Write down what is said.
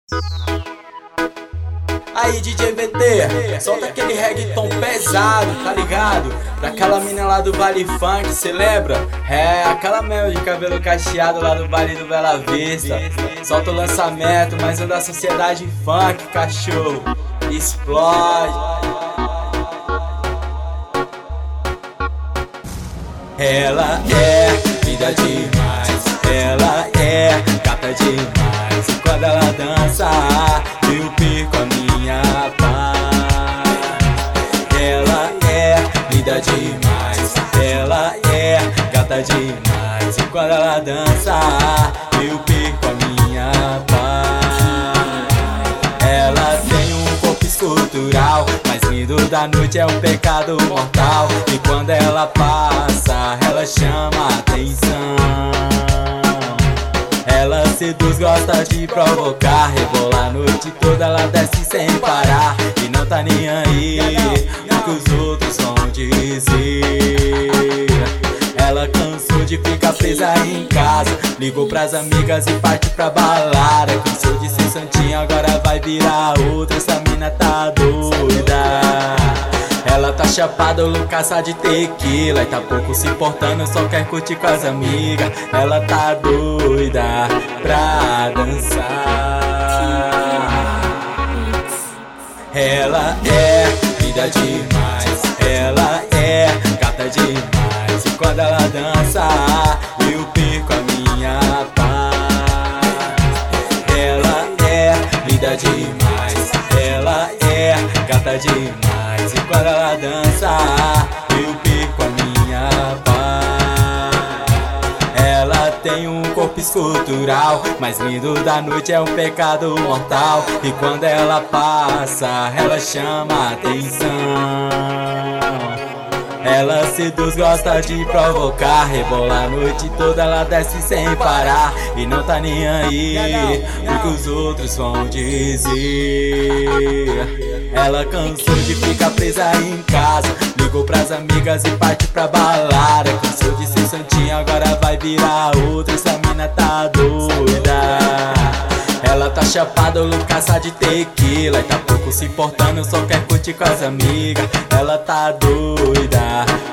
Aí DJ VT, solta aquele reggaeton pesado, tá ligado? Pra aquela mina lá do Vale Funk, cê lembra? É, aquela mesmo de cabelo cacheado lá do Vale do Bela Vista. Solta o lançamento, mais um da Sociedade Funk, cachorro. Explode. Ela é vida demais, ela é gata demais. E quando ela dança, eu perco a minha paz. Ela é vida demais, ela é gata demais. E quando ela dança, eu perco a minha paz. Ela tem um corpo escultural, mais lindo da noite é um pecado mortal. E quando ela passa, ela chama atenção. Ela seduz, gosta de provocar, rebola a noite toda, ela desce sem parar. E não tá nem aí o que os outros vão dizer. Ela cansou de ficar presa em casa, ligou pras amigas e parte pra balada. Cansou de ser santinha, agora vai virar outra. Essa mina tá doida. Ela tá chapada, loucaça de tequila, e tá pouco se importando, só quer curtir com as amigas. Ela tá doida pra dançar. Ela é vida demais, ela é gata demais. E quando ela dança, eu perco a minha paz. Ela é vida demais, ela é gata demais. E quando ela dança, eu perco a minha paz. Ela tem um corpo escultural, mais lindo da noite é um pecado mortal. E quando ela passa, ela chama atenção. Ela seduz, gosta de provocar, rebola a noite toda, ela desce sem parar. E não tá nem aí o que os outros vão dizer. Ela cansou de ficar presa em casa, ligou pras amigas e parte pra balada. Cansou de ser santinha, agora vai virar outra. Essa mina tá doida. Ela tá chapada, loucaça de tequila, e tá pouco se importando, só quer curtir com as amigas. Ela tá doida